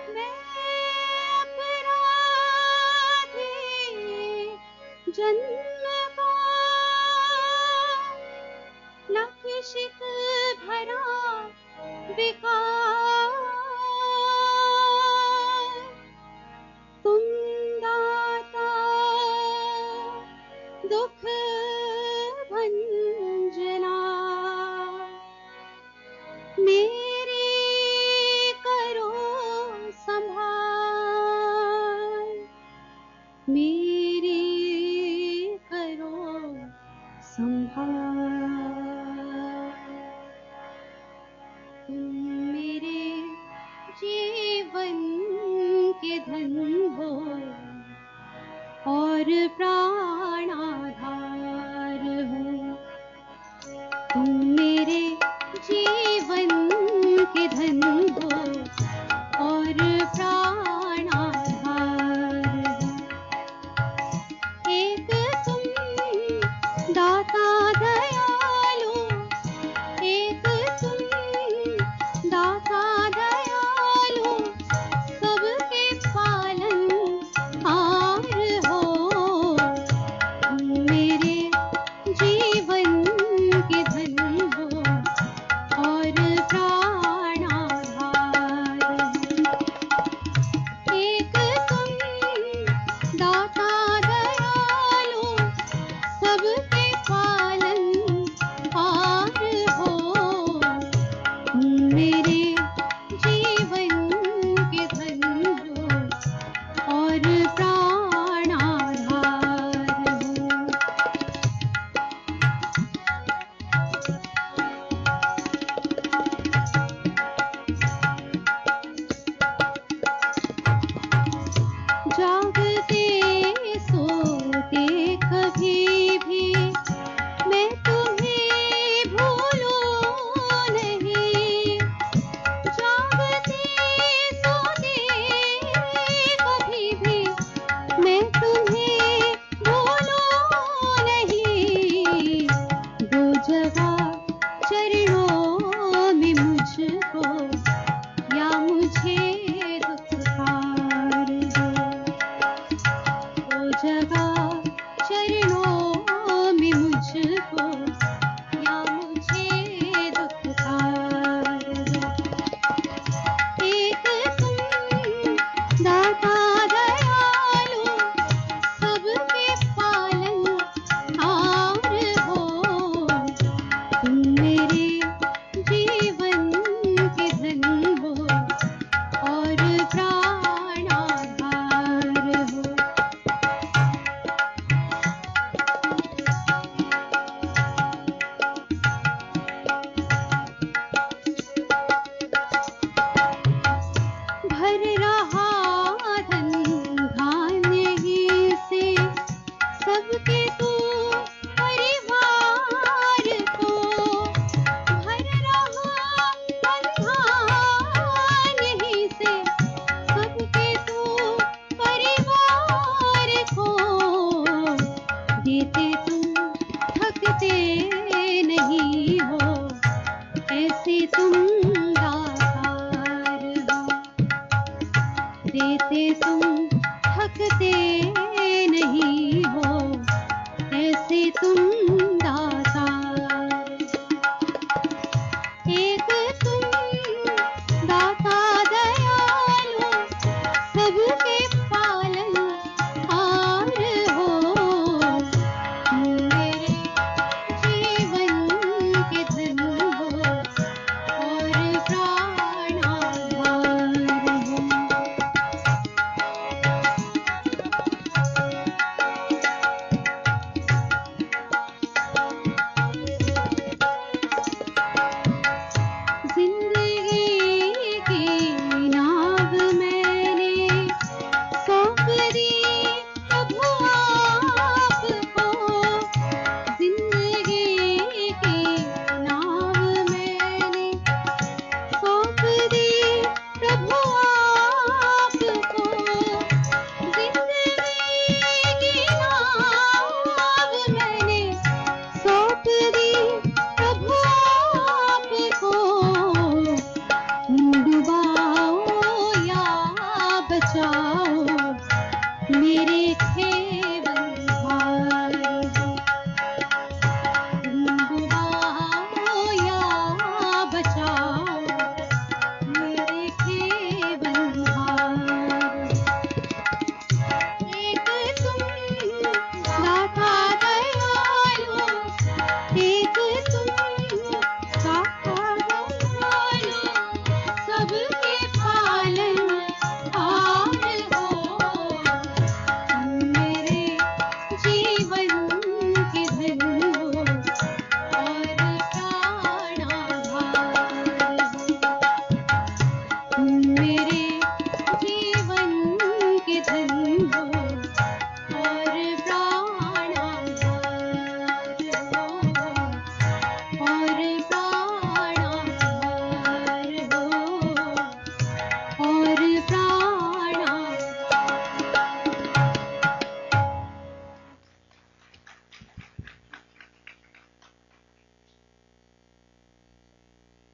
मैं अपराधी जन्म का लक्षित भरा विकार, तुम दाता दुख भंजना, मेरी करो संभाल, मेरी करो संभाल। तुम मेरे जीवन के धन हो और प्राणाधार हो, तुम मेरे जीवन के धन हो और प्राणाधार हो। एक तुम दाता दयालु, एक तुम दाता दयालु, सबके पालनहार हो, तुम मेरे जीवन के धन हो और प्राणाधार हो। एक तुम दाता दयालु, सबके पालनहार हो, तुम मेरे जीवन के धन हो और प्राणाधार हो। जागते सोते कभी भी मैं तुम्हें भूलूं नहीं, जागते सोते कभी भी मैं तुम्हें भूलूं नहीं। दो जगह चरणों में मुझको या मुझे दुत्कार दो, दो जगह चरणों में मुझको या मुझे दुत्कार दो। एक तुम दाता दयालु, सबके पालनहार हो, तुम मेरे जीवन के धन हो और प्राणाधार हो। भर रहा धन धान्य ही से सबके तू परिवार को, भर रहा धन धान्य ही से सबके तू परिवार को, देते तुम थकते नहीं हो, ऐसे तुम दातार हो, देते तुम थकते नहीं हो, ऐसे तुम दातार। एक तुम दाता दयालु, सबके पालनहार हो, तुम मेरे जीवन के धन हो और प्राणाधार हो। जिंदगी